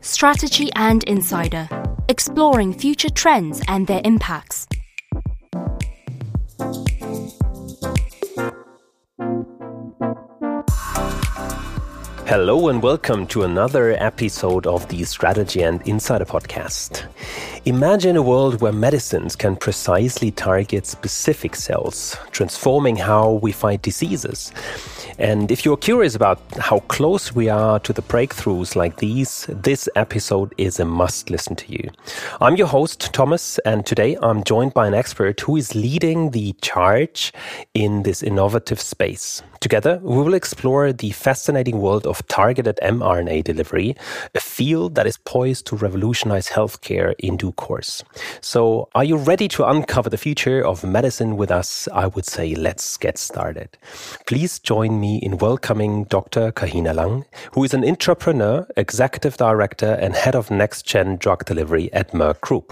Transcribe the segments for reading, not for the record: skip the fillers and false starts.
Strategy and Insider, exploring future trends and their impacts. Hello and welcome to another episode of the Strategy and Insider podcast. Imagine a world where medicines can precisely target specific cells, transforming how we fight diseases. And if you're curious about how close we are to the breakthroughs like these, this episode is a must listen to you. I'm your host, Thomas, and today I'm joined by an expert who is leading the charge in this innovative space. Together, we will explore the fascinating world of targeted mRNA delivery, a field that is poised to revolutionize healthcare in due course. So, are you ready to uncover the future of medicine with us? I would say let's get started. Please join me in welcoming Dr. Kahina Lang, who is an entrepreneur, executive director, and head of next-gen drug delivery at Merck Group.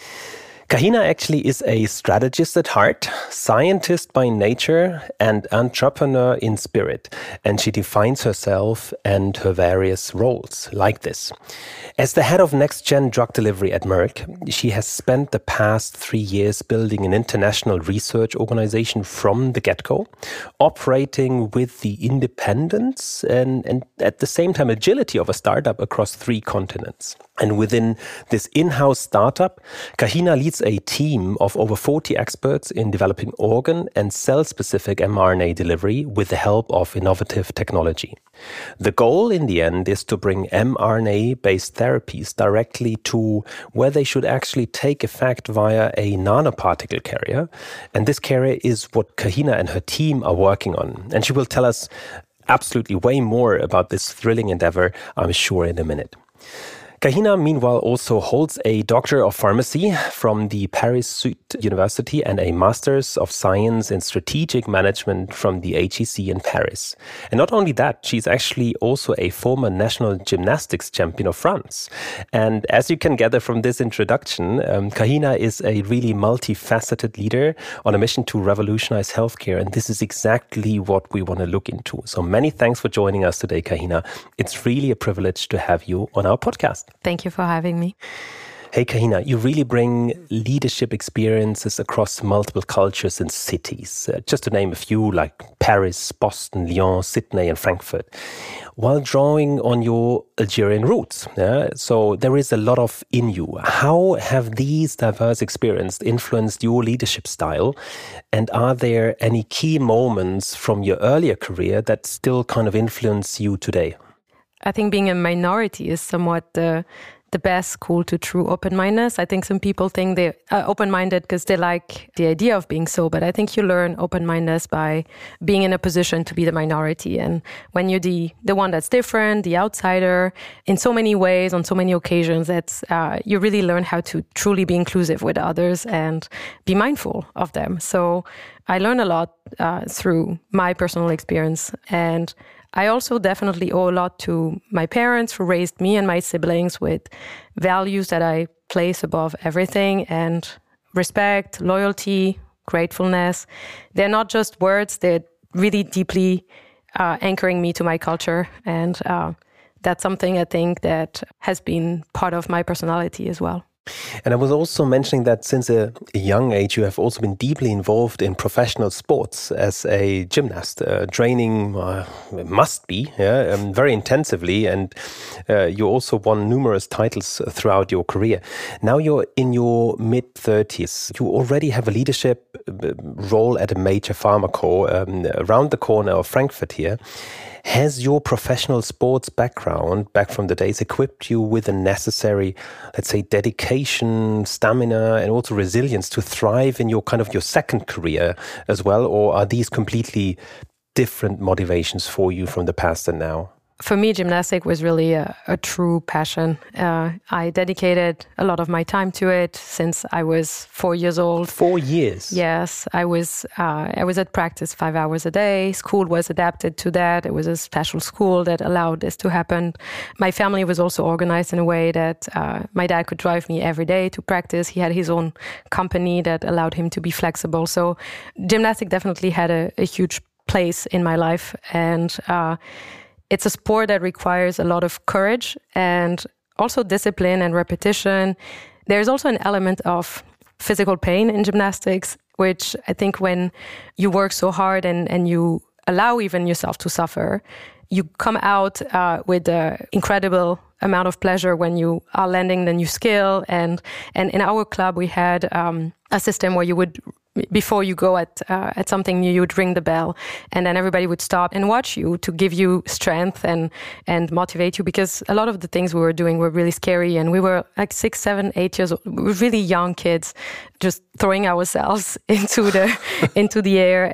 Kahina actually is a strategist at heart, scientist by nature, and entrepreneur in spirit. And she defines herself and her various roles like this. As the head of next-gen drug delivery at Merck, she has spent the past 3 years building an international research organization from the get-go, operating with the independence and at the same time agility of a startup across 3 continents. And within this in-house startup, Kahina leads a team of over 40 experts in developing organ and cell-specific mRNA delivery with the help of innovative technology. The goal in the end is to bring mRNA-based therapies directly to where they should actually take effect via a nanoparticle carrier. And this carrier is what Kahina and her team are working on. And she will tell us absolutely way more about this thrilling endeavor, I'm sure, in a minute. Kahina, meanwhile, also holds a Doctor of Pharmacy from the Paris Sud University and a Master's of Science in Strategic Management from the HEC in Paris. And not only that, she's actually also a former national gymnastics champion of France. And as you can gather from this introduction, Kahina is a really multifaceted leader on a mission to revolutionize healthcare. And this is exactly what we want to look into. So many thanks for joining us today, Kahina. It's really a privilege to have you on our podcast. Thank you for having me. Hey, Kahina, you really bring leadership experiences across multiple cultures and cities. Just to name a few, like Paris, Boston, Lyon, Sydney, and Frankfurt, while drawing on your Algerian roots. So there is a lot of in you. How have these diverse experiences influenced your leadership style? And are there any key moments from your earlier career that still kind of influence you today? I think being a minority is somewhat the best school to true open-mindedness. I think some people think they're open-minded because they like the idea of being so, but I think you learn open-mindedness by being in a position to be the minority. And when you're the one that's different, the outsider, in so many ways, on so many occasions, that's you really learn how to truly be inclusive with others and be mindful of them. So I learned a lot through my personal experience, and I also definitely owe a lot to my parents who raised me and my siblings with values that I place above everything, and respect, loyalty, gratefulness. They're not just words, they're really deeply anchoring me to my culture. And that's something I think that has been part of my personality as well. And I was also mentioning that since a young age, you have also been deeply involved in professional sports as a gymnast, training must be very intensively. And you also won numerous titles throughout your career. Now you're in your mid-30s. You already have a leadership role at a major pharma co around the corner of Frankfurt here. Has your professional sports background back from the days equipped you with the necessary, let's say, dedication, stamina, and also resilience to thrive in your second career as well? Or are these completely different motivations for you from the past and now? For me, gymnastics was really a true passion. I dedicated a lot of my time to it since I was 4 years old. 4 years? Yes, I was at practice 5 hours a day. School was adapted to that. It was a special school that allowed this to happen. My family was also organized in a way that my dad could drive me every day to practice. He had his own company that allowed him to be flexible. So gymnastics definitely had a huge place in my life. And it's a sport that requires a lot of courage and also discipline and repetition. There's also an element of physical pain in gymnastics, which I think when you work so hard and you allow even yourself to suffer, you come out with an incredible amount of pleasure when you are landing the new skill. And in our club, we had a system where you would, before you go at something new, you would ring the bell, and then everybody would stop and watch you to give you strength and motivate you, because a lot of the things we were doing were really scary, and we were like 6, 7, 8 years old. We were really young kids, just throwing ourselves into the air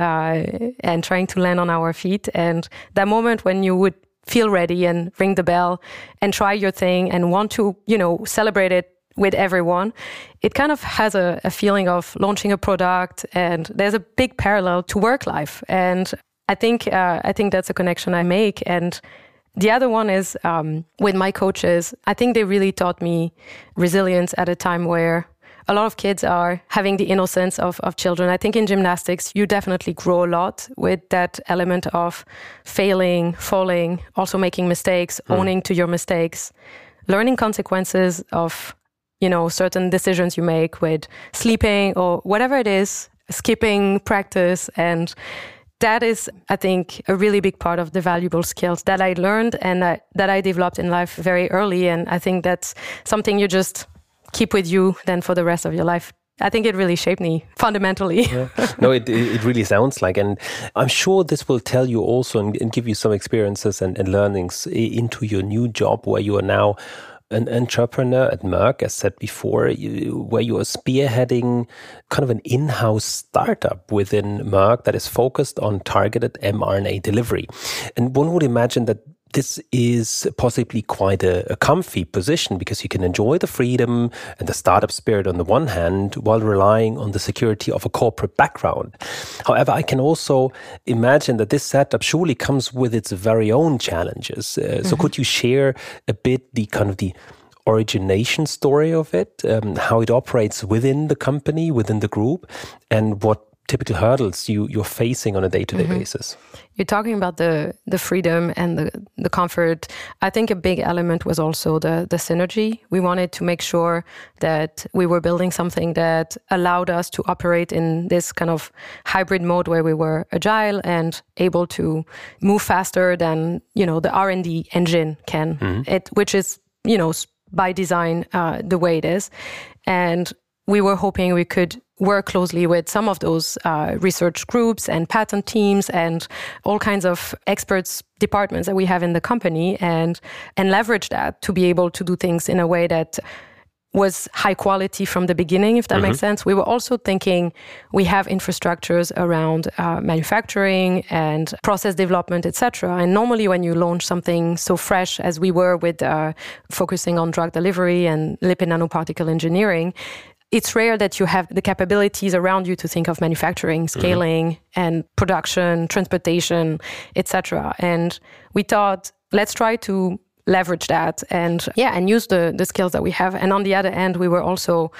and trying to land on our feet. And that moment when you would feel ready and ring the bell and try your thing and want to, celebrate it with everyone, it kind of has a feeling of launching a product, and there's a big parallel to work life. And I think that's a connection I make. And the other one is with my coaches. I think they really taught me resilience at a time where a lot of kids are having the innocence of children. I think in gymnastics, you definitely grow a lot with that element of failing, falling, also making mistakes, owning to your mistakes, learning consequences of certain decisions you make with sleeping or whatever it is, skipping practice. And that is, I think, a really big part of the valuable skills that I learned and that I developed in life very early. And I think that's something you just keep with you then for the rest of your life. I think it really shaped me fundamentally. Yeah. No, it really sounds like, and I'm sure this will tell you also and give you some experiences and learnings into your new job where you are now an entrepreneur at Merck, as said before, where you are spearheading kind of an in-house startup within Merck that is focused on targeted mRNA delivery. And one would imagine that this is possibly quite a comfy position, because you can enjoy the freedom and the startup spirit on the one hand while relying on the security of a corporate background. However, I can also imagine that this setup surely comes with its very own challenges. So could you share a bit the origination story of it, how it operates within the company, within the group, and what typical hurdles you're facing on a day-to-day basis? You're talking about the freedom and the comfort. I think a big element was also the synergy. We wanted to make sure that we were building something that allowed us to operate in this kind of hybrid mode where we were agile and able to move faster than, the R&D engine can, which is, by design, the way it is. And we were hoping we could work closely with some of those research groups and patent teams and all kinds of experts departments that we have in the company, and leverage that to be able to do things in a way that was high quality from the beginning, if that makes sense. We were also thinking we have infrastructures around manufacturing and process development, etc. And normally when you launch something so fresh as we were with focusing on drug delivery and lipid nanoparticle engineering, it's rare that you have the capabilities around you to think of manufacturing, scaling, and production, transportation, etc. And we thought, let's try to leverage that and use the skills that we have. And on the other end, we were also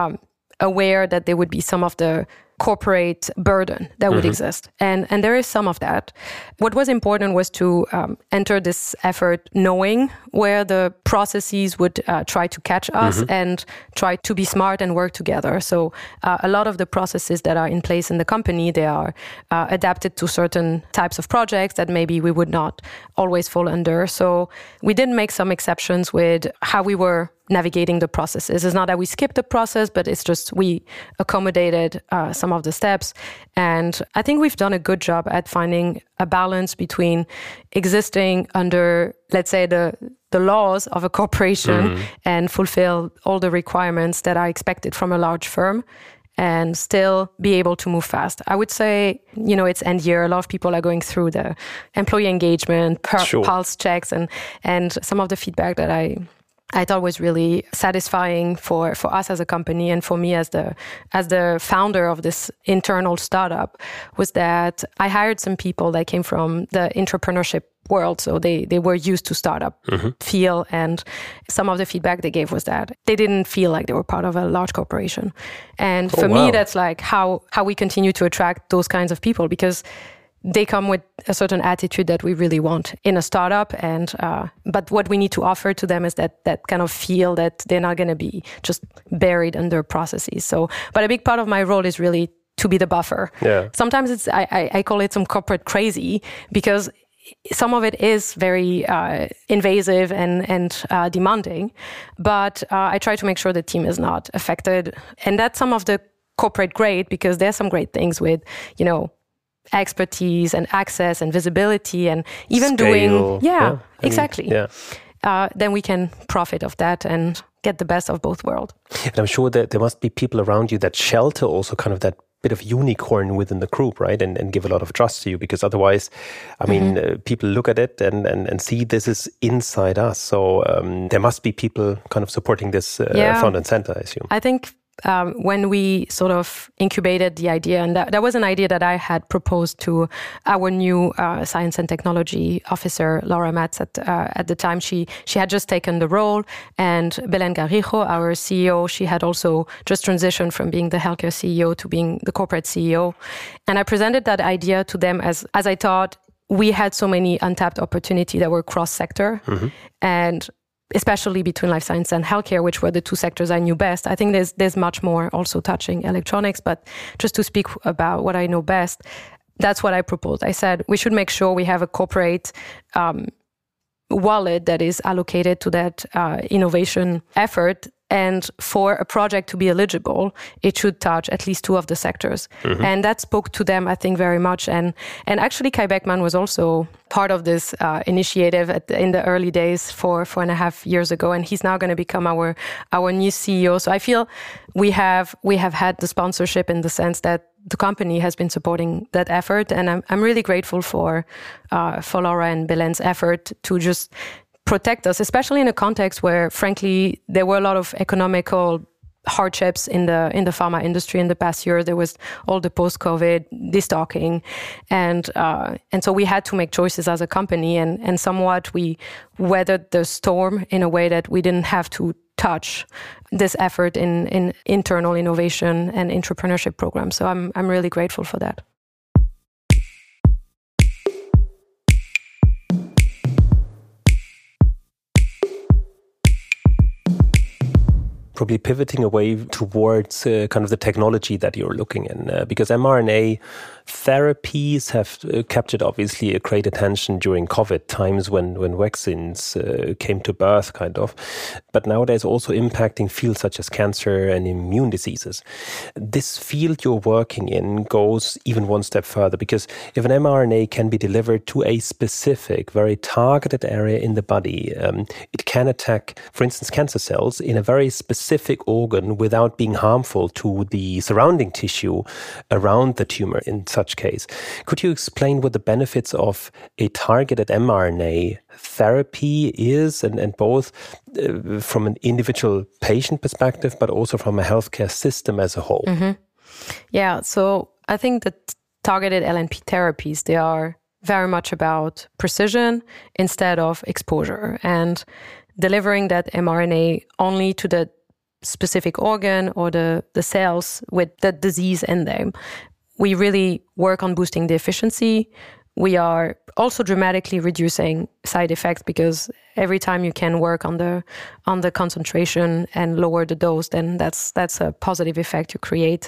aware that there would be some of the corporate burden that would exist. And there is some of that. What was important was to enter this effort knowing where the processes would try to catch us and try to be smart and work together. So a lot of the processes that are in place in the company, they are adapted to certain types of projects that maybe we would not always fall under. So we did make some exceptions with how we were navigating the processes. It's not that we skipped the process, but it's just we accommodated some of the steps. And I think we've done a good job at finding a balance between existing under, let's say, the laws of a corporation and fulfill all the requirements that are expected from a large firm and still be able to move fast. I would say, it's end year. A lot of people are going through the employee engagement, pulse checks, and some of the feedback that I thought was really satisfying for us as a company and for me as the founder of this internal startup was that I hired some people that came from the entrepreneurship world. So they were used to startup feel, and some of the feedback they gave was that they didn't feel like they were part of a large corporation. And for me, that's like how we continue to attract those kinds of people, because they come with a certain attitude that we really want in a startup. And but what we need to offer to them is that kind of feel that they're not going to be just buried under processes. So, but a big part of my role is really to be the buffer. Yeah. Sometimes I call it some corporate crazy, because some of it is very invasive and demanding, but I try to make sure the team is not affected. And that's some of the corporate great, because there's some great things with, expertise and access and visibility and even Scale. doing, exactly. Yeah. Then we can profit of that and get the best of both worlds. And I'm sure that there must be people around you that shelter also kind of that bit of unicorn within the group, right? And give a lot of trust to you, because otherwise, I mean, people look at it and see this is inside us. So there must be people kind of supporting this front and center, I assume. I think when we sort of incubated the idea, and that was an idea that I had proposed to our new science and technology officer, Laura Matz, at the time. She had just taken the role, and Belén Garrijo, our CEO, she had also just transitioned from being the healthcare CEO to being the corporate CEO. And I presented that idea to them as I thought we had so many untapped opportunities that were cross-sector, and especially between life science and healthcare, which were the two sectors I knew best. I think there's much more also touching electronics, but just to speak about what I know best, that's what I proposed. I said we should make sure we have a corporate wallet that is allocated to that innovation effort. And for a project to be eligible, it should touch at least two of the sectors. And that spoke to them, I think, very much. And actually, Kai Beckmann was also part of this initiative in the early days 4.5 years ago. And he's now going to become our new CEO. So I feel we have had the sponsorship in the sense that the company has been supporting that effort. And I'm really grateful for Laura and Belén's effort to just protect us, especially in a context where, frankly, there were a lot of economical hardships in the pharma industry in the past year. There was all the post-COVID destocking, and so we had to make choices as a company, and somewhat we weathered the storm in a way that we didn't have to touch this effort in internal innovation and entrepreneurship programs. So I'm really grateful for that. Probably pivoting away towards kind of the technology that you're looking in, because mRNA therapies have captured obviously a great attention during COVID times when vaccines came to birth, kind of. But nowadays also impacting fields such as cancer and immune diseases. This field you're working in goes even one step further, because if an mRNA can be delivered to a specific, very targeted area in the body, it can attack, for instance, cancer cells in a very specific organ without being harmful to the surrounding tissue around the tumor in such case. Could you explain what the benefits of a targeted mRNA therapy is, and both from an individual patient perspective, but also from a healthcare system as a whole? Yeah, so I think that targeted LNP therapies, they are very much about precision instead of exposure, and delivering that mRNA only to the specific organ or the cells with the disease in them. We really work on boosting the efficiency. We are also dramatically reducing side effects, because every time you can work on the concentration and lower the dose, then that's a positive effect you create.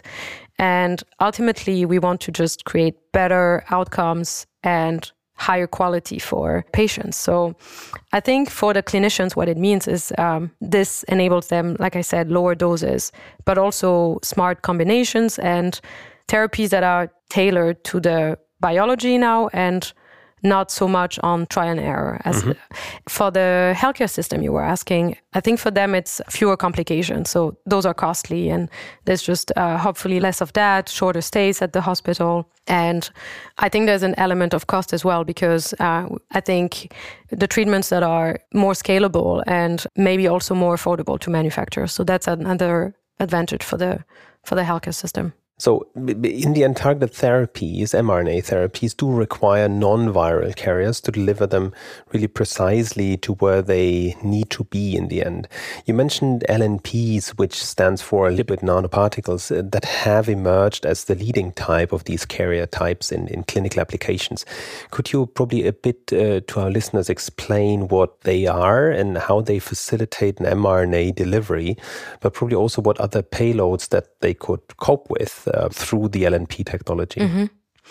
And ultimately, we want to just create better outcomes and higher quality for patients. So I think for the clinicians, what it means is this enables them, like I said, lower doses, but also smart combinations and therapies that are tailored to the biology now and not so much on trial and error. As for the healthcare system you were asking, I think for them it's fewer complications. So those are costly, and there's just hopefully less of that, shorter stays at the hospital. And I think there's an element of cost as well, because I think the treatments that are more scalable and maybe also more affordable to manufacture. So that's another advantage for the healthcare system. So in the end, targeted therapies, mRNA therapies, do require non-viral carriers to deliver them really precisely to where they need to be in the end. You mentioned LNPs, which stands for lipid nanoparticles, that have emerged as the leading type of these carrier types in clinical applications. Could you probably a bit to our listeners explain what they are and how they facilitate an mRNA delivery, but probably also what other payloads that they could cope with through the LNP technology? Mm-hmm.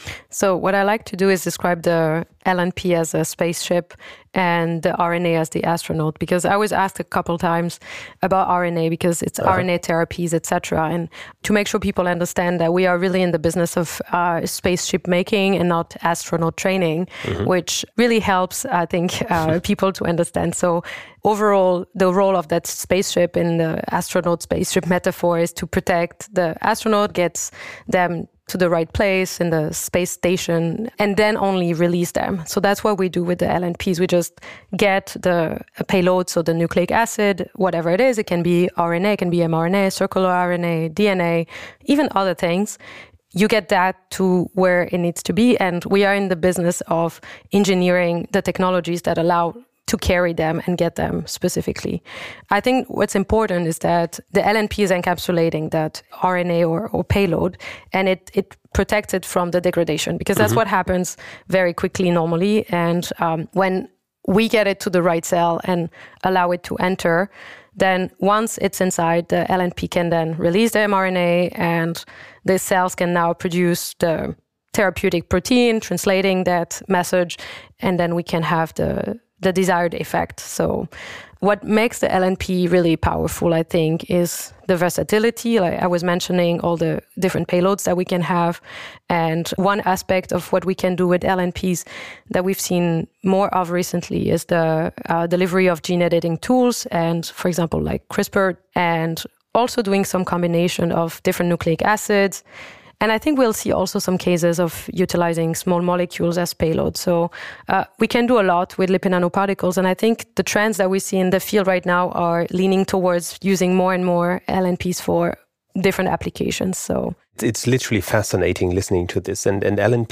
So what I like to do is describe the LNP as a spaceship and the RNA as the astronaut, because I was asked a couple times about RNA because it's RNA therapies, etc. And to make sure people understand that we are really in the business of spaceship making and not astronaut training, which really helps, I think, people to understand. So overall, the role of that spaceship in the astronaut spaceship metaphor is to protect the astronaut, gets them to the right place in the space station, and then only release them. So that's what we do with the LNPs. We just get the payload, so the nucleic acid, whatever it is. It can be RNA, it can be mRNA, circular RNA, DNA, even other things. You get that to where it needs to be. And we are in the business of engineering the technologies that allow to carry them and get them specifically. I think what's important is that the LNP is encapsulating that RNA or payload, and it protects it from the degradation, because that's what happens very quickly normally. And when we get it to the right cell and allow it to enter, then once it's inside, the LNP can then release the mRNA, and the cells can now produce the therapeutic protein, translating that message, and then we can have the desired effect. So what makes the LNP really powerful, I think, is the versatility. Like I was mentioning, all the different payloads that we can have. And one aspect of what we can do with LNPs that we've seen more of recently is the delivery of gene editing tools, and for example, like CRISPR, and also doing some combination of different nucleic acids. And I think we'll see also some cases of utilizing small molecules as payloads. So we can do a lot with lipid nanoparticles. And I think the trends that we see in the field right now are leaning towards using more and more LNPs for different applications. So it's literally fascinating listening to this. And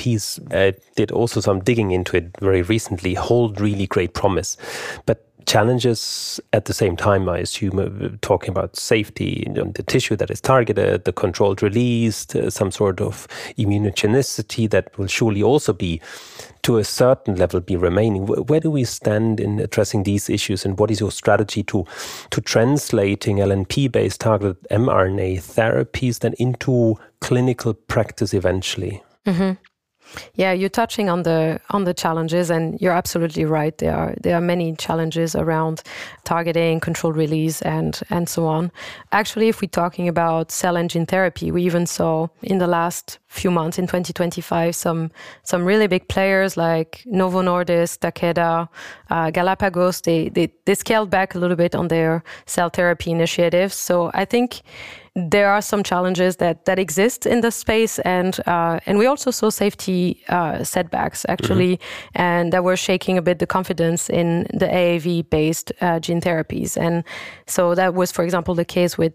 LNPs did also some digging into it very recently, hold really great promise. But challenges at the same time, I assume, talking about safety, the tissue that is targeted, the controlled release, some sort of immunogenicity that will surely also be, to a certain level, be remaining. Where do we stand in addressing these issues, and what is your strategy to translating LNP-based targeted mRNA therapies then into clinical practice eventually? Mm-hmm. Yeah, you're touching on the challenges, and you're absolutely right. There are many challenges around targeting, controlled release, and so on. Actually, if we're talking about cell and gene therapy, we even saw in the last few months in 2025 some really big players like Novo Nordisk, Takeda, Galapagos. They scaled back a little bit on their cell therapy initiatives. So I think there are some challenges that exist in the space, and we also saw safety setbacks actually, and that were shaking a bit the confidence in the AAV-based gene therapies. And so that was, for example, the case with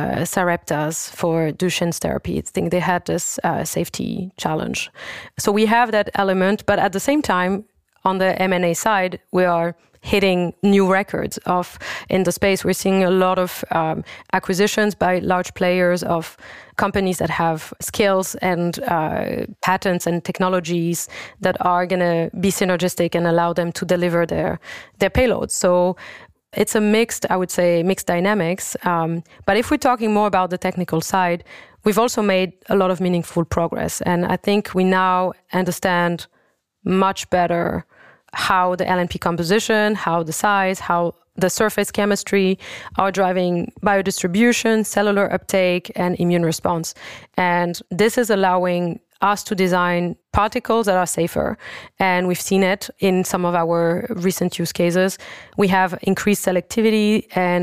Sarepta's for Duchenne's therapy. I think they had this safety challenge. So we have that element, but at the same time, on the M&A side, we are hitting new records in the space. We're seeing a lot of acquisitions by large players of companies that have skills and patents and technologies that are going to be synergistic and allow them to deliver their payloads. So it's a mixed dynamics. But if we're talking more about the technical side, we've also made a lot of meaningful progress. And I think we now understand much better how the LNP composition, how the size, how the surface chemistry are driving biodistribution, cellular uptake, and immune response. And this is allowing us to design particles that are safer. And we've seen it in some of our recent use cases. We have increased selectivity and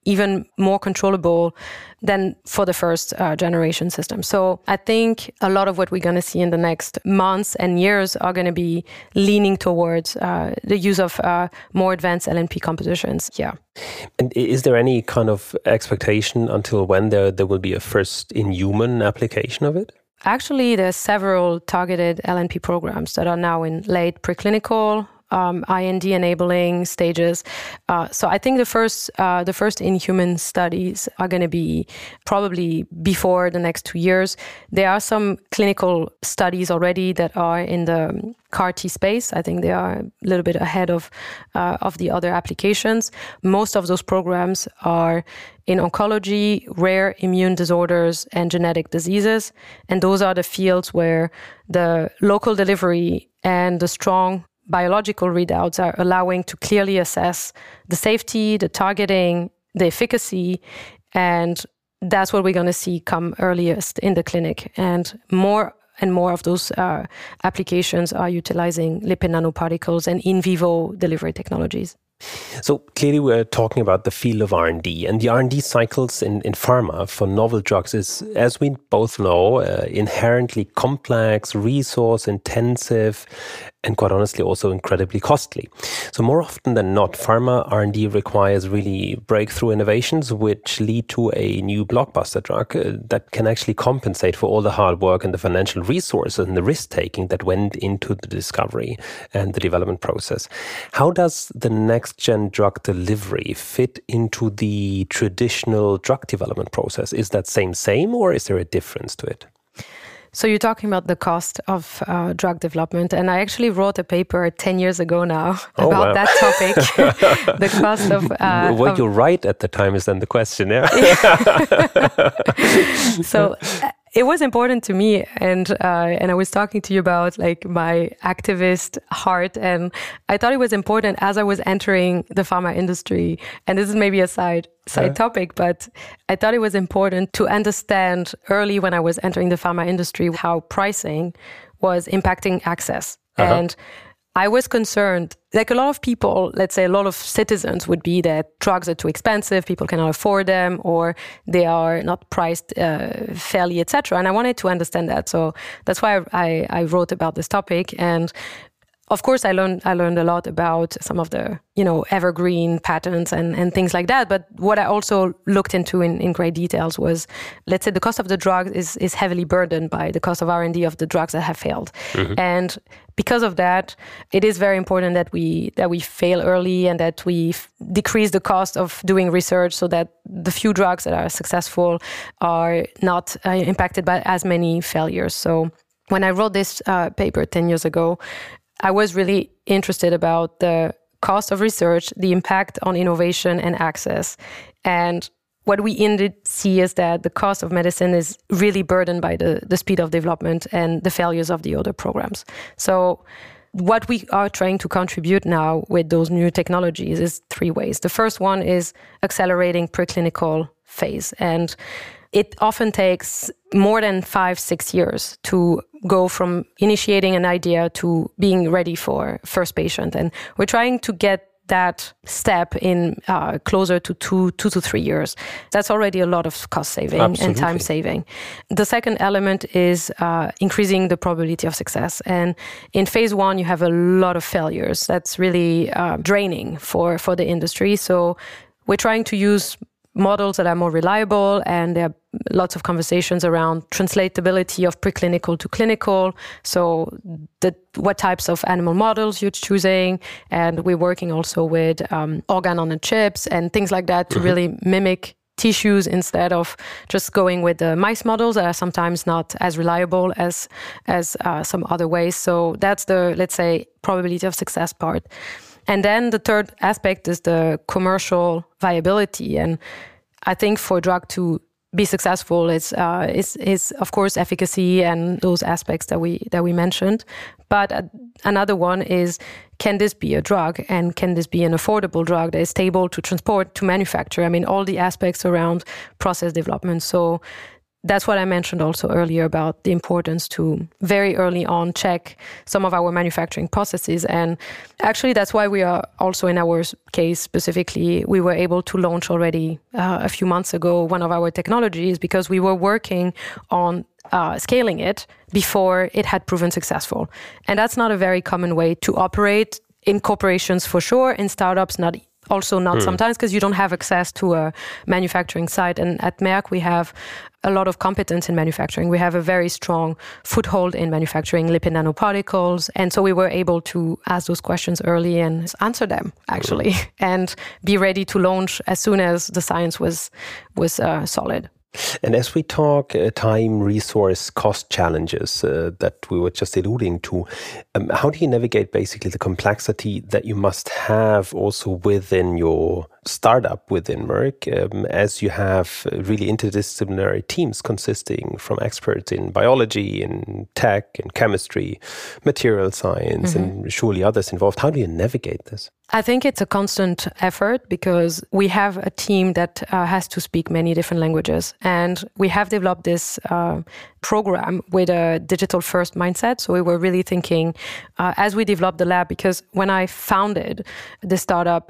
even more controllable than for the first generation system. So I think a lot of what we're going to see in the next months and years are going to be leaning towards the use of more advanced LNP compositions. Yeah. And is there any kind of expectation until when there will be a first in-human application of it? Actually, there's several targeted LNP programs that are now in late preclinical, IND-enabling stages. So I think the first in-human studies are going to be probably before the next 2 years. There are some clinical studies already that are in the CAR-T space. I think they are a little bit ahead of the other applications. Most of those programs are in oncology, rare immune disorders, and genetic diseases. And those are the fields where the local delivery and the strong biological readouts are allowing to clearly assess the safety, the targeting, the efficacy, and that's what we're going to see come earliest in the clinic. And more of those applications are utilizing lipid nanoparticles and in vivo delivery technologies. So clearly we're talking about the field of R&D, and the R&D cycles in pharma for novel drugs is, as we both know, inherently complex, resource intensive, and quite honestly also incredibly costly. So more often than not, pharma R&D requires really breakthrough innovations which lead to a new blockbuster drug that can actually compensate for all the hard work and the financial resources and the risk-taking that went into the discovery and the development process. How does the next-gen drug delivery fit into the traditional drug development process? Is that same, or is there a difference to it? So you're talking about the cost of drug development, and I actually wrote a paper 10 years ago now about that topic. The cost of... Were you right at the time is then the question, yeah? So it was important to me, and I was talking to you about like my activist heart, and I thought it was important as I was entering the pharma industry, and this is maybe a side topic, but I thought it was important to understand early when I was entering the pharma industry how pricing was impacting access. And I was concerned, like a lot of people, let's say a lot of citizens would be that drugs are too expensive, people cannot afford them, or they are not priced fairly, etc. And I wanted to understand that. So that's why I wrote about this topic. And of course, I learned a lot about some of the, evergreen patents and things like that. But what I also looked into in great details was, let's say the cost of the drug is heavily burdened by the cost of R&D of the drugs that have failed. And because of that, it is very important that we fail early and that we decrease the cost of doing research so that the few drugs that are successful are not impacted by as many failures. So when I wrote this paper 10 years ago, I was really interested about the cost of research, the impact on innovation and access. And what we indeed see is that the cost of medicine is really burdened by the speed of development and the failures of the other programs. So what we are trying to contribute now with those new technologies is 3 ways. The first one is accelerating preclinical phase. And it often takes more than 5-6 years to go from initiating an idea to being ready for first patient. And we're trying to get that step in closer to 2 to 3 years. That's already a lot of cost saving and time saving. The second element is increasing the probability of success. And in phase 1, you have a lot of failures. That's really draining for the industry. So we're trying to use models that are more reliable, and there are lots of conversations around translatability of preclinical to clinical. So what types of animal models you're choosing. And we're working also with organ on the chips and things like that to really mimic tissues instead of just going with the mice models that are sometimes not as reliable as some other ways. So that's the, let's say, probability of success part. And then the third aspect is the commercial viability. And I think for a drug to be successful is of course efficacy and those aspects that we mentioned. But another one is, can this be a drug, and can this be an affordable drug that is stable to transport, to manufacture? I mean, all the aspects around process development. So that's what I mentioned also earlier about the importance to very early on check some of our manufacturing processes. And actually, that's why we are also in our case specifically, we were able to launch already a few months ago one of our technologies because we were working on scaling it before it had proven successful. And that's not a very common way to operate in corporations for sure, in startups not sometimes, because you don't have access to a manufacturing site. And at Merck, we have a lot of competence in manufacturing. We have a very strong foothold in manufacturing lipid nanoparticles. And so we were able to ask those questions early and answer them, actually, and be ready to launch as soon as the science was solid. And as we talk time, resource, cost challenges that we were just alluding to, how do you navigate basically the complexity that you must have also within your startup within Merck, as you have really interdisciplinary teams consisting from experts in biology, in tech, in chemistry, material science, and surely others involved? How do you navigate this? I think it's a constant effort because we have a team that has to speak many different languages. And we have developed this program with a digital-first mindset. So we were really thinking as we developed the lab, because when I founded the startup,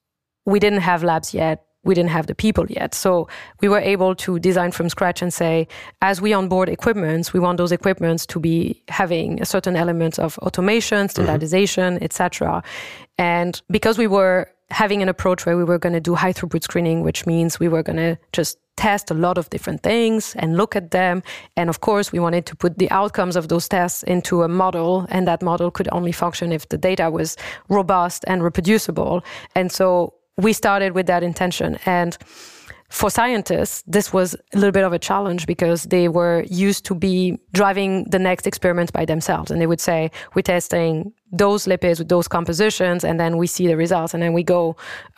we didn't have labs yet. We didn't have the people yet. So we were able to design from scratch and say, as we onboard equipments, we want those equipments to be having a certain element of automation, standardization, etc. And because we were having an approach where we were going to do high throughput screening, which means we were going to just test a lot of different things and look at them. And of course, we wanted to put the outcomes of those tests into a model, and that model could only function if the data was robust and reproducible. And so we started with that intention. And for scientists, this was a little bit of a challenge because they were used to be driving the next experiments by themselves. And they would say, we're testing those lipids with those compositions, and then we see the results. And then we go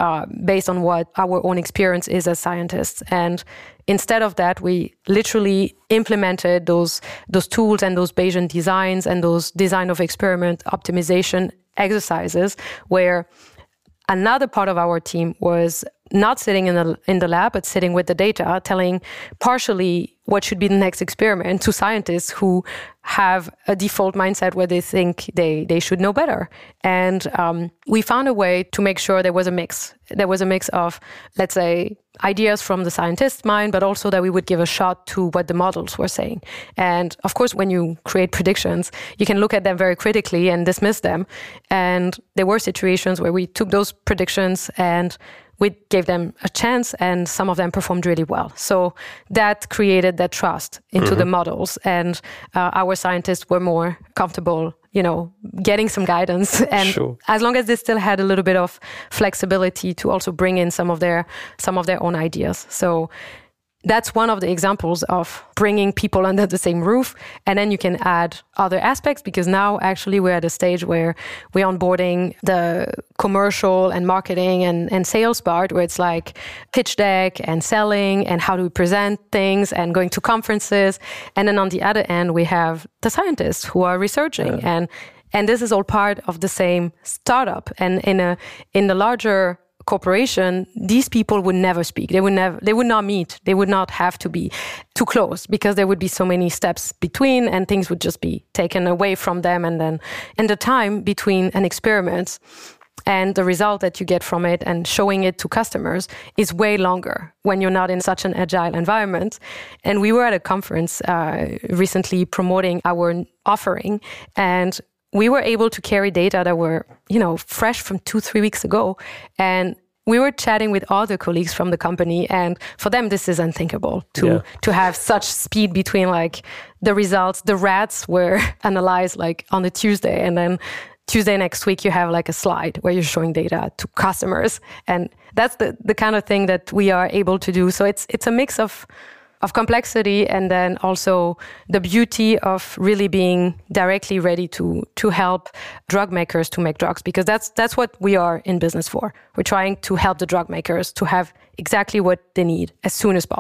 based on what our own experience is as scientists. And instead of that, we literally implemented those tools and those Bayesian designs and those design of experiment optimization exercises where another part of our team was not sitting in the lab, but sitting with the data, telling partially what should be the next experiment to scientists who have a default mindset where they think they should know better. And we found a way to make sure there was a mix. There was a mix of, let's say, ideas from the scientist's mind, but also that we would give a shot to what the models were saying. And of course, when you create predictions, you can look at them very critically and dismiss them. And there were situations where we took those predictions and we gave them a chance, and some of them performed really well. So that created that trust into the models, and our scientists were more comfortable, getting some guidance. And as long as they still had a little bit of flexibility to also bring in some of their own ideas. So that's one of the examples of bringing people under the same roof. And then you can add other aspects, because now actually we're at a stage where we're onboarding the commercial and marketing and sales part, where it's like pitch deck and selling and how do we present things and going to conferences. And then on the other end, we have the scientists who are researching. And this is all part of the same startup. And in the larger corporation, these people would never speak. They would not meet. They would not have to be too close, because there would be so many steps between, and things would just be taken away from them. And the time between an experiment and the result that you get from it and showing it to customers is way longer when you're not in such an agile environment. And we were at a conference recently promoting our offering, and we were able to carry data that were, fresh from 2-3 weeks ago. And we were chatting with other colleagues from the company. And for them, this is unthinkable to have such speed between the results. The rats were analyzed on the Tuesday. And then Tuesday next week, you have a slide where you're showing data to customers. And that's the kind of thing that we are able to do. So it's a mix of complexity, and then also the beauty of really being directly ready to help drug makers to make drugs, because that's what we are in business for. We're trying to help the drug makers to have exactly what they need as soon as possible.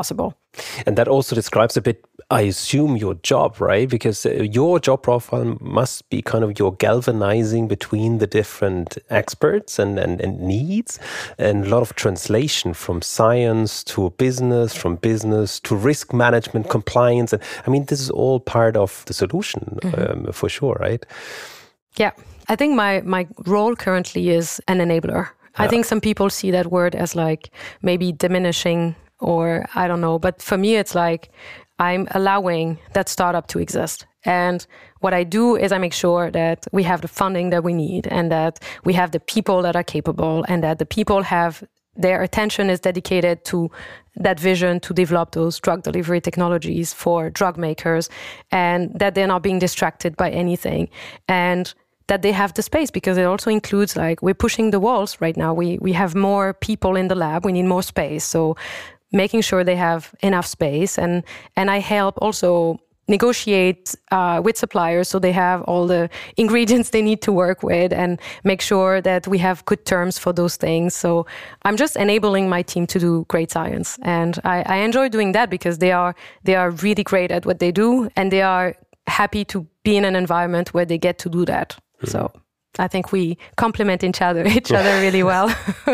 And that also describes a bit, I assume, your job, right? Because your job profile must be kind of your galvanizing between the different experts and needs, and a lot of translation from science to business, from business to risk management, compliance. And I mean, this is all part of the solution, for sure, right? Yeah, I think my role currently is an enabler. I think some people see that word as like maybe diminishing, or I don't know. But for me, it's like I'm allowing that startup to exist. And what I do is I make sure that we have the funding that we need, and that we have the people that are capable, and that the people have their attention is dedicated to that vision to develop those drug delivery technologies for drug makers, and that they're not being distracted by anything. And that they have the space, because it also includes, like, we're pushing the walls right now. We have more people in the lab. We need more space. So making sure they have enough space. And I help also negotiate with suppliers so they have all the ingredients they need to work with, and make sure that we have good terms for those things. So I'm just enabling my team to do great science. And I enjoy doing that, because they are really great at what they do, and they are happy to be in an environment where they get to do that. So I think we complement each other really well.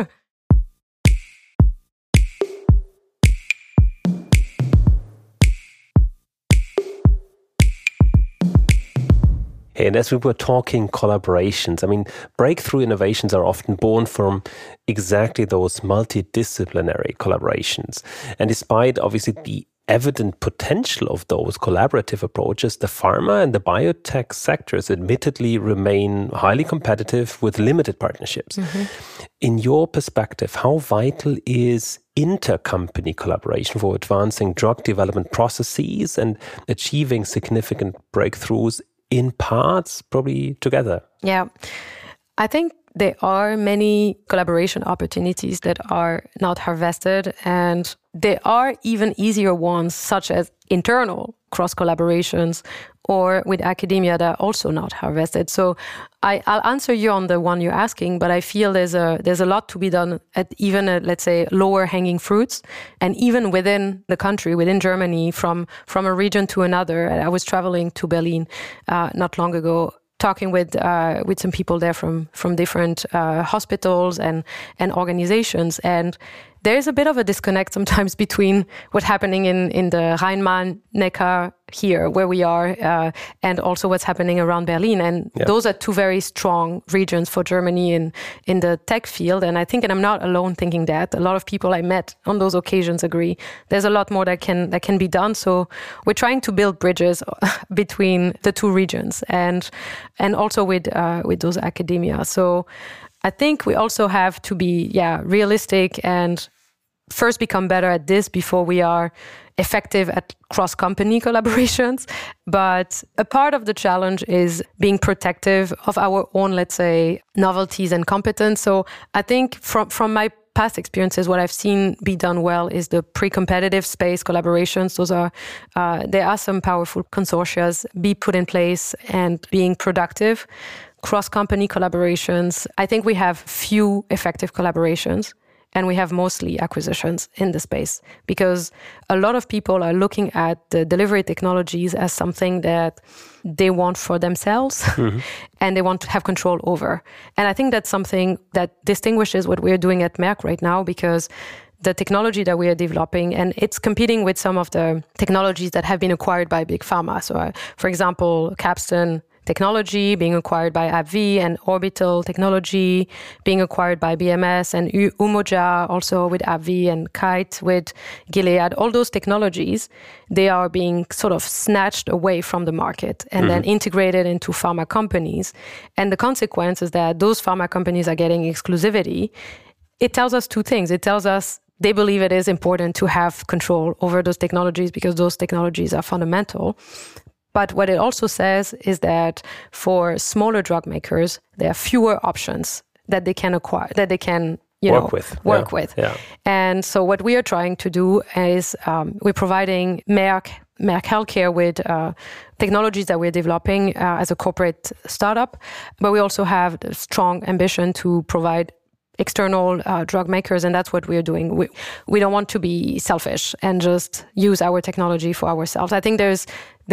Hey, and as we were talking collaborations, I mean, breakthrough innovations are often born from exactly those multidisciplinary collaborations. And despite obviously the evident potential of those collaborative approaches, the pharma and the biotech sectors admittedly remain highly competitive with limited partnerships. In your perspective, how vital is intercompany collaboration for advancing drug development processes and achieving significant breakthroughs in parts, probably together? Yeah, I think there are many collaboration opportunities that are not harvested, and there are even easier ones, such as internal cross collaborations or with academia, that are also not harvested. So I'll answer you on the one you're asking, but I feel there's a lot to be done at even let's say lower hanging fruits, and even within the country, within Germany, from a region to another. I was traveling to Berlin not long ago, talking with some people there from different hospitals and organizations, and there's a bit of a disconnect sometimes between what's happening in the Rhein-Main-Neckar here, where we are, and also what's happening around Berlin. And those are two very strong regions for Germany in the tech field. And I think, and I'm not alone thinking that, a lot of people I met on those occasions agree, there's a lot more that can be done. So we're trying to build bridges between the two regions, and also with those academia. So I think we also have to be realistic and first become better at this before we are effective at cross-company collaborations. But a part of the challenge is being protective of our own, let's say, novelties and competence. So I think from my past experiences, what I've seen be done well is the pre-competitive space collaborations. Those are, there are some powerful consortia be put in place and being productive. Cross-company collaborations, I think we have few effective collaborations, and we have mostly acquisitions in the space, because a lot of people are looking at the delivery technologies as something that they want for themselves and they want to have control over. And I think that's something that distinguishes what we're doing at Merck right now, because the technology that we are developing, and it's competing with some of the technologies that have been acquired by big pharma. So, for example, Capstan technology being acquired by AbbVie, and Orbital technology being acquired by BMS, and Umoja also with AbbVie, and Kite with Gilead. All those technologies, they are being sort of snatched away from the market and then integrated into pharma companies. And the consequence is that those pharma companies are getting exclusivity. It tells us two things. It tells us they believe it is important to have control over those technologies because those technologies are fundamental. But what it also says is that for smaller drug makers, there are fewer options that they can acquire, that they can work with. Yeah. And so what we are trying to do is we're providing Merck Healthcare with technologies that we're developing as a corporate startup, but we also have a strong ambition to provide external drug makers, and that's what we're doing. We don't want to be selfish and just use our technology for ourselves. I think there's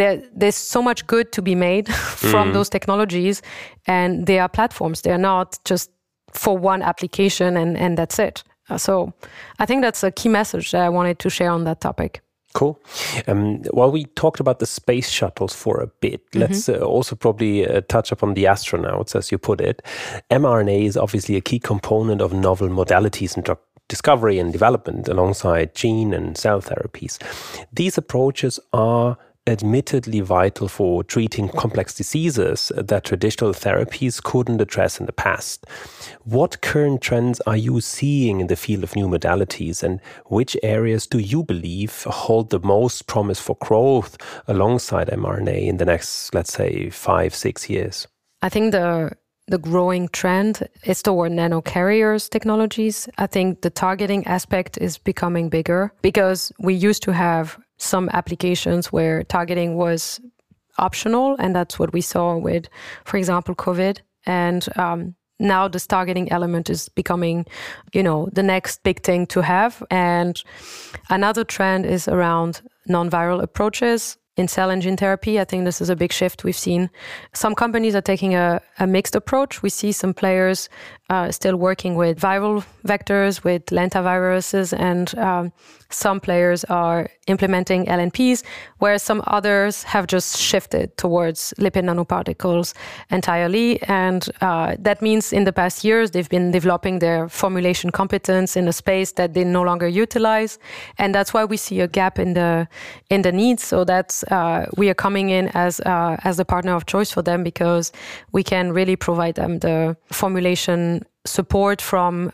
so much good to be made from those technologies, and they are platforms. They are not just for one application and that's it. So I think that's a key message that I wanted to share on that topic. Cool. While we talked about the space shuttles for a bit, let's also probably touch upon the astronauts, as you put it. mRNA is obviously a key component of novel modalities in drug discovery and development alongside gene and cell therapies. These approaches are admittedly vital for treating complex diseases that traditional therapies couldn't address in the past. What current trends are you seeing in the field of new modalities, and which areas do you believe hold the most promise for growth alongside mRNA in the next, let's say, 5-6 years? I think the growing trend is toward nanocarriers technologies. I think the targeting aspect is becoming bigger because we used to have some applications where targeting was optional, and that's what we saw with, for example, COVID. And now this targeting element is becoming, the next big thing to have. And another trend is around non-viral approaches in cell and gene therapy. I think this is a big shift we've seen. Some companies are taking a mixed approach. We see some players still working with viral vectors, with lentaviruses, and some players are implementing LNPs, whereas some others have just shifted towards lipid nanoparticles entirely. And that means in the past years, they've been developing their formulation competence in a space that they no longer utilize. And that's why we see a gap in the needs. So that's we are coming in as the partner of choice for them, because we can really provide them the formulation support from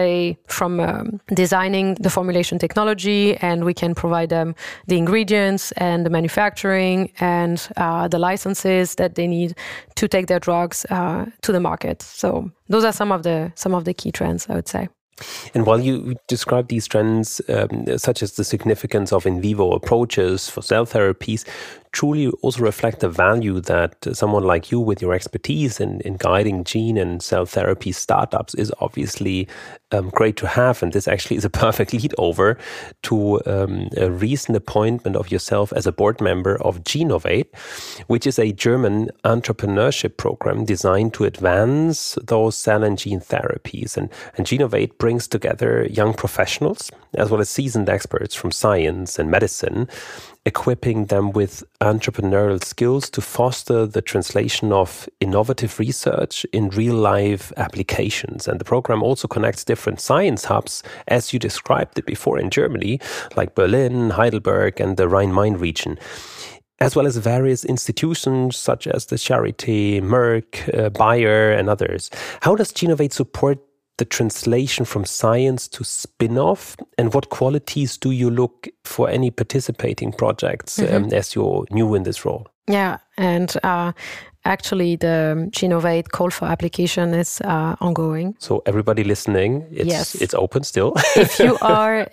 designing the formulation technology, and we can provide them the ingredients and the manufacturing and the licenses that they need to take their drugs to the market. So those are some of the key trends, I would say. And while you describe these trends, such as the significance of in vivo approaches for cell therapies, truly also reflect the value that someone like you, with your expertise in guiding gene and cell therapy startups, is obviously great to have. And this actually is a perfect lead over to a recent appointment of yourself as a board member of Genovate, which is a German entrepreneurship program designed to advance those cell and gene therapies. And Genovate brings together young professionals as well as seasoned experts from science and medicine, equipping them with entrepreneurial skills to foster the translation of innovative research in real-life applications. And the program also connects different science hubs, as you described it before, in Germany, like Berlin, Heidelberg, and the Rhine-Main region, as well as various institutions such as the Charité, Merck, Bayer, and others. How does Genovate support the translation from science to spin-off, and what qualities do you look for any participating projects as you're new in this role? Yeah, and actually the Genovate call for application is ongoing. So everybody listening, it's open still. If you are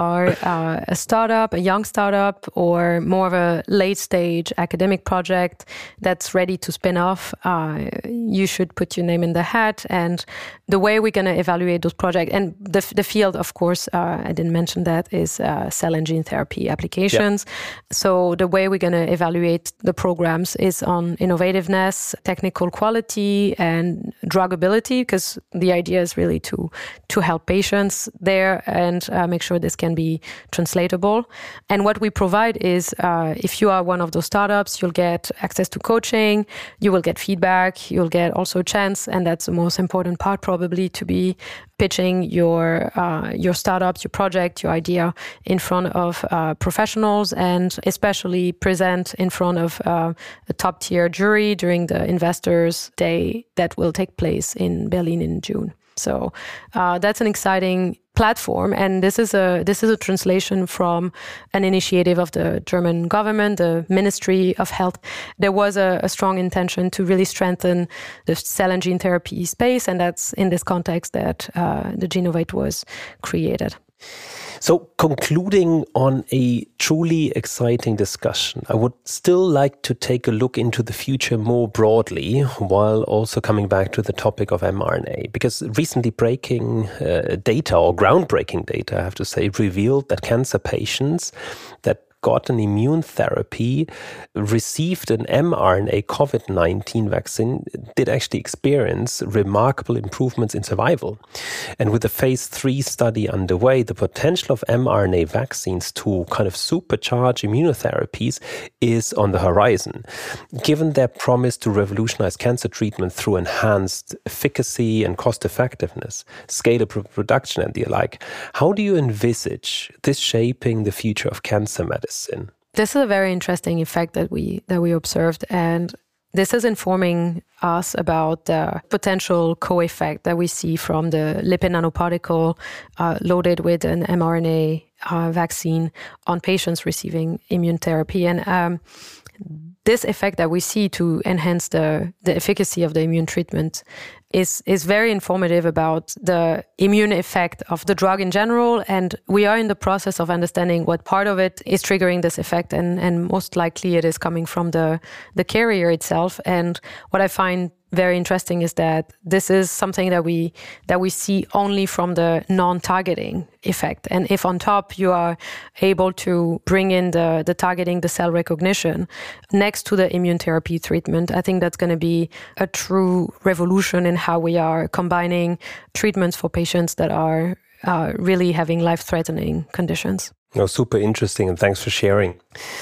a startup, a young startup, or more of a late stage academic project that's ready to spin off, you should put your name in the hat. And the way we're going to evaluate those projects, and the field, of course, I didn't mention that, is cell and gene therapy applications. Yeah. So the way we're going to evaluate the programs is on innovativeness, technical quality, and drugability, because the idea is really to help patients there and make sure this can be translatable. And what we provide is, if you are one of those startups, you'll get access to coaching, you will get feedback, you'll get also a chance, and that's the most important part probably, to be pitching your startup, your project, your idea in front of professionals, and especially present in front of a top-tier jury during the Investors Day that will take place in Berlin in June. So that's an exciting platform, and this is a translation from an initiative of the German government, the Ministry of Health. There was a strong intention to really strengthen the cell and gene therapy space, and that's in this context that the Genovate was created. So, concluding on a truly exciting discussion, I would still like to take a look into the future more broadly, while also coming back to the topic of mRNA, because recently breaking data, or groundbreaking data, I have to say, revealed that cancer patients that got an immune therapy, received an mRNA COVID-19 vaccine, did actually experience remarkable improvements in survival. And with the phase 3 study underway, the potential of mRNA vaccines to kind of supercharge immunotherapies is on the horizon. Given their promise to revolutionize cancer treatment through enhanced efficacy and cost effectiveness, scalable production and the like, how do you envisage this shaping the future of cancer medicine? This is a very interesting effect that we observed, and this is informing us about the potential co-effect that we see from the lipid nanoparticle loaded with an mRNA vaccine on patients receiving immune therapy. And this effect that we see to enhance the efficacy of the immune treatment is very informative about the immune effect of the drug in general. And we are in the process of understanding what part of it is triggering this effect. And most likely it is coming from the carrier itself. And what I find very interesting is that this is something that we see only from the non-targeting effect. And if on top you are able to bring in the targeting, the cell recognition next to the immune therapy treatment, I think that's going to be a true revolution in how we are combining treatments for patients that are really having life-threatening conditions. Oh, super interesting, and thanks for sharing.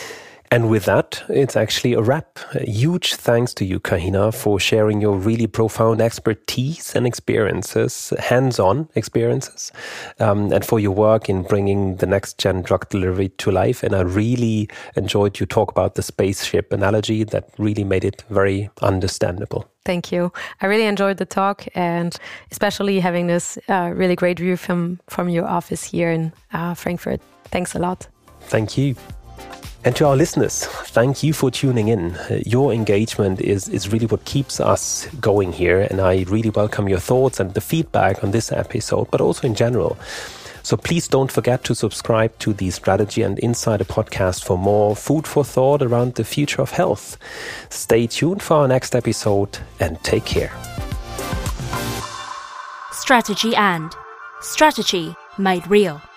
And with that, it's actually a wrap. A huge thanks to you, Kahina, for sharing your really profound expertise and experiences, hands-on experiences, and for your work in bringing the next-gen drug delivery to life. And I really enjoyed you talk about the spaceship analogy. That really made it very understandable. Thank you. I really enjoyed the talk, and especially having this really great view from your office here in Frankfurt. Thanks a lot. Thank you. And to our listeners, thank you for tuning in. Your engagement is really what keeps us going here, and I really welcome your thoughts and the feedback on this episode, but also in general. So please don't forget to subscribe to the Strategy and Insider podcast for more food for thought around the future of health. Stay tuned for our next episode, and take care. Strategy made real.